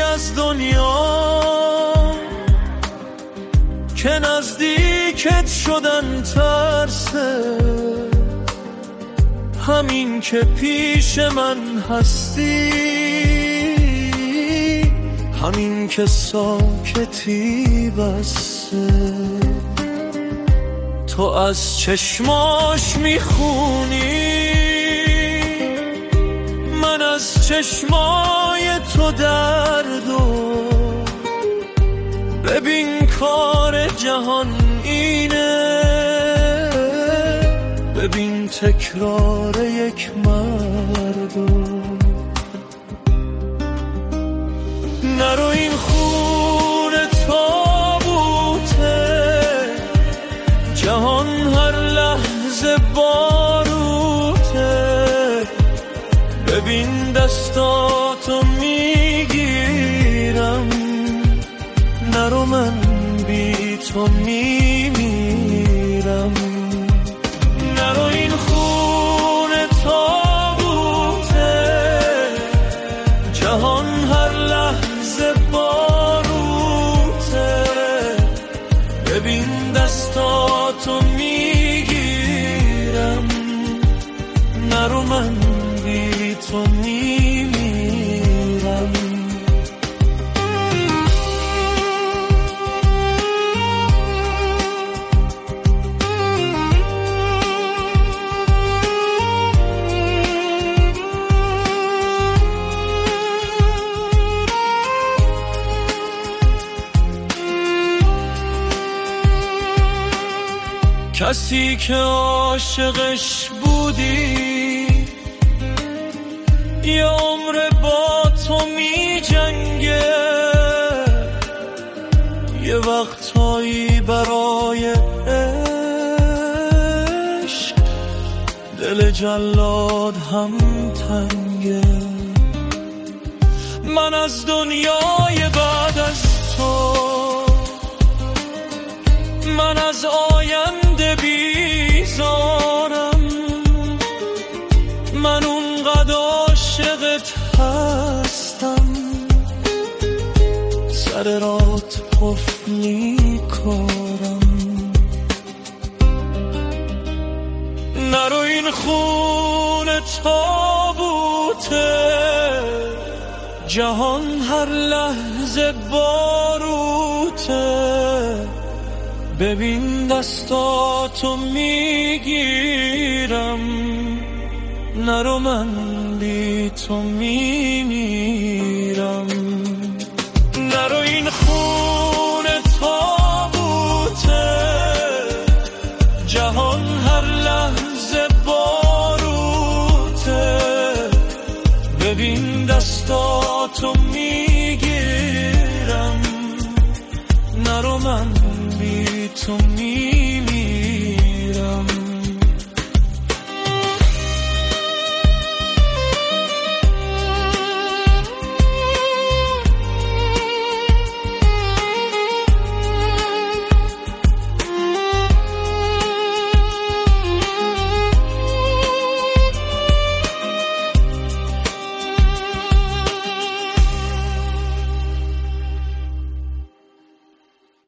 از دنیا که نزدیکت شدن ترسه، همین که پیش من هستی، همین که ساکتی بسه. تو از چشماش میخونی، من از چشمای تو دردو. ببین کار جهان اینه، ببین تکرار یک مردو. نرو این خونه تابوته، جهان هر لحظه باروته. ببین دستاتو میگیرم، نرو من بی تو میمیرم. نرو این خونه تابوته، جهان هر لحظه باروته. ببین دستاتو میگیرم، نرو من بی تو میمیرم. کسی که عاشقش بودی یه عمر با تو می جنگه، یه وقتایی برای عشق دل جلاد هم تنگه. من از دنیای بعد از تو، من از آینده بیزارم. من اونقدر عاشقت هستم، سر رات قفل می‌کنم. نرو این خونه تابوته، جهان هر لحظه باروته. ببین دستاتو میگیرم، نرو من بی تو میمیرم. نرو این خونه تابوته، جهان هر لحظه باروته. ببین دستاتو میگیرم، نرو من بی تو میمیرم.